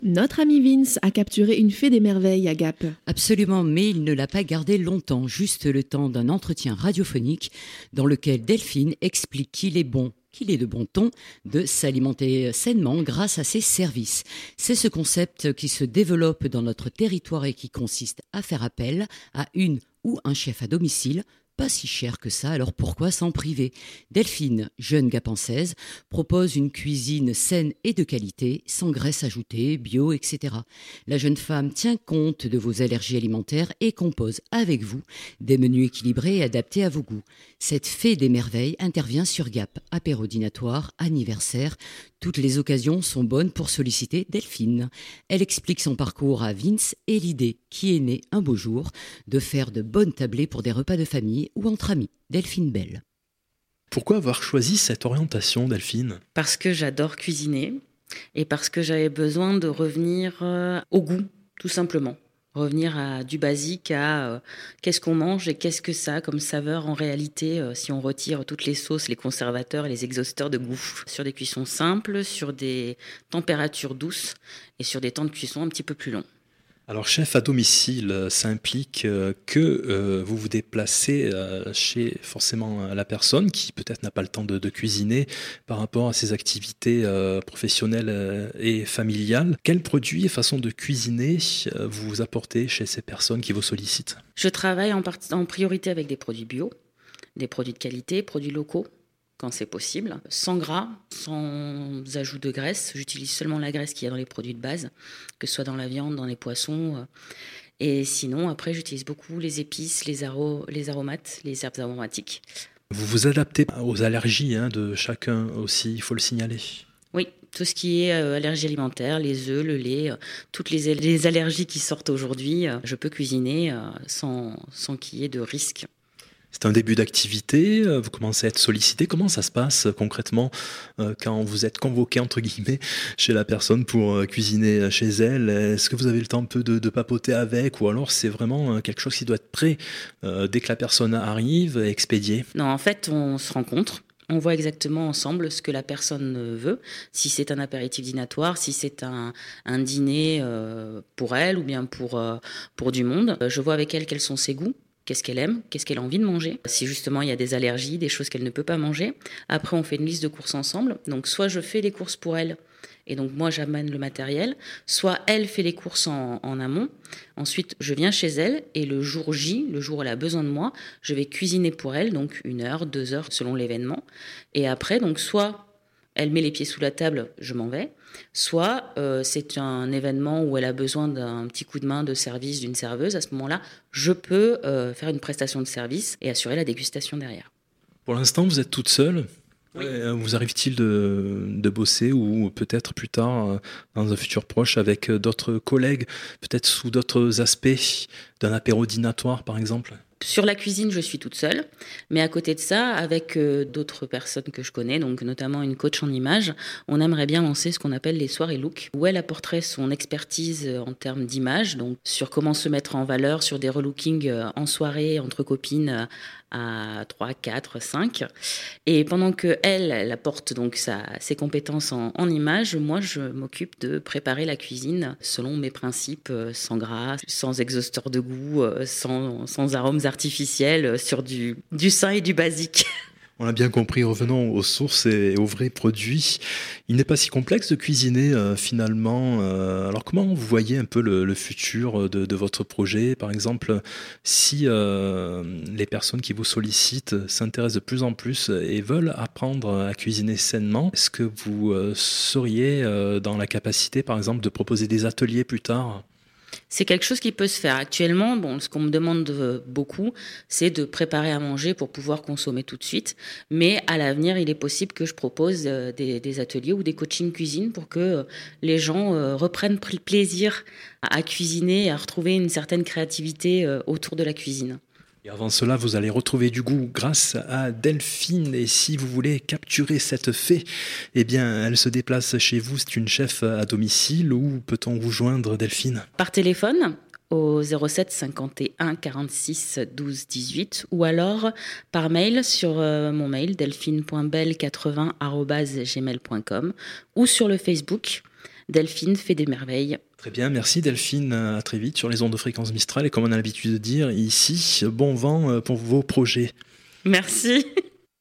Notre ami Vince a capturé une fée des merveilles à Gap. Absolument, mais il ne l'a pas gardée longtemps, juste le temps d'un entretien radiophonique dans lequel Delphine explique qu'il est de bon ton de s'alimenter sainement grâce à ses services. C'est ce concept qui se développe dans notre territoire et qui consiste à faire appel à une ou un chef à domicile. Pas si cher que ça, alors pourquoi s'en priver ? Delphine, jeune gapençaise, propose une cuisine saine et de qualité, sans graisse ajoutée, bio, etc. La jeune femme tient compte de vos allergies alimentaires et compose avec vous des menus équilibrés et adaptés à vos goûts. Cette fée des merveilles intervient sur Gap, apéro dînatoire, anniversaire. Toutes les occasions sont bonnes pour solliciter Delphine. Elle explique son parcours à Vince et l'idée qui est née un beau jour de faire de bonnes tablées pour des repas de famille ou entre amis. Delphine Bell. Pourquoi avoir choisi cette orientation, Delphine ? Parce que j'adore cuisiner et parce que j'avais besoin de revenir au goût, tout simplement. Revenir à du basique, à qu'est-ce qu'on mange et qu'est-ce que ça a comme saveur en réalité si on retire toutes les sauces, les conservateurs et les exhausteurs de goût. Sur des cuissons simples, sur des températures douces et sur des temps de cuisson un petit peu plus longs. Alors, chef à domicile, ça implique que vous vous déplacez chez forcément la personne qui peut-être n'a pas le temps de cuisiner par rapport à ses activités professionnelles et familiales. Quels produits et façons de cuisiner vous apportez chez ces personnes qui vous sollicitent ? Je travaille en priorité avec des produits bio, des produits de qualité, produits locaux, quand c'est possible, sans gras, sans ajout de graisse. J'utilise seulement la graisse qu'il y a dans les produits de base, que ce soit dans la viande, dans les poissons. Et sinon, après, j'utilise beaucoup les épices, les aromates, les herbes aromatiques. Vous vous adaptez aux allergies de chacun aussi, il faut le signaler. Oui, tout ce qui est allergie alimentaire, les œufs, le lait, toutes les allergies qui sortent aujourd'hui, je peux cuisiner sans qu'il y ait de risque. C'est un début d'activité, vous commencez à être sollicité. Comment ça se passe concrètement quand vous êtes convoqué, entre guillemets, chez la personne pour cuisiner chez elle ? Est-ce que vous avez le temps un peu de papoter avec, ou alors c'est vraiment quelque chose qui doit être prêt dès que la personne arrive, expédié ? Non, en fait, on se rencontre. On voit exactement ensemble ce que la personne veut, si c'est un apéritif dînatoire, si c'est un dîner pour elle ou bien pour du monde. Je vois avec elle quels sont ses goûts. Qu'est-ce qu'elle aime, qu'est-ce qu'elle a envie de manger. Si justement il y a des allergies, des choses qu'elle ne peut pas manger. Après, on fait une liste de courses ensemble. Donc, soit je fais les courses pour elle, et donc moi j'amène le matériel, soit elle fait les courses en amont. Ensuite, je viens chez elle, et le jour J, le jour où elle a besoin de moi, je vais cuisiner pour elle, donc 1 heure, 2 heures, selon l'événement. Et après, donc soit elle met les pieds sous la table, je m'en vais. Soit c'est un événement où elle a besoin d'un petit coup de main de service d'une serveuse. À ce moment-là, je peux faire une prestation de service et assurer la dégustation derrière. Pour l'instant, vous êtes toute seule ? Oui. Vous arrive-t-il de bosser ou peut-être plus tard, dans un futur proche, avec d'autres collègues, peut-être sous d'autres aspects d'un apéro dînatoire par exemple ? Sur la cuisine, je suis toute seule, mais à côté de ça, avec d'autres personnes que je connais, donc notamment une coach en images, on aimerait bien lancer ce qu'on appelle les soirées look, où elle apporterait son expertise en termes d'image, donc sur comment se mettre en valeur, sur des relookings en soirée, entre copines, à 3, 4, 5. Et pendant que elle apporte donc ses compétences en images, moi je m'occupe de préparer la cuisine selon mes principes, sans gras, sans exhausteur de goût, sans arômes artificiels, sur du sain et du basique. On l'a bien compris, revenons aux sources et aux vrais produits. Il n'est pas si complexe de cuisiner finalement. Alors comment vous voyez un peu le futur de votre projet ? Par exemple, si les personnes qui vous sollicitent s'intéressent de plus en plus et veulent apprendre à cuisiner sainement, est-ce que vous seriez dans la capacité, par exemple, de proposer des ateliers plus tard ? C'est quelque chose qui peut se faire. Actuellement, ce qu'on me demande beaucoup, c'est de préparer à manger pour pouvoir consommer tout de suite. Mais à l'avenir, il est possible que je propose des ateliers ou des coachings cuisine pour que les gens reprennent plaisir à cuisiner et à retrouver une certaine créativité autour de la cuisine. Et avant cela, vous allez retrouver du goût grâce à Delphine. Et si vous voulez capturer cette fée, eh bien, elle se déplace chez vous. C'est une chef à domicile. Où peut-on vous joindre, Delphine ? Par téléphone au 07 51 46 12 18 ou alors par mail sur mon mail delphine.bell80@gmail.com ou sur le Facebook Delphine fait des merveilles. Très bien, merci Delphine, à très vite sur les ondes de fréquence Mistral et comme on a l'habitude de dire ici, bon vent pour vos projets. Merci.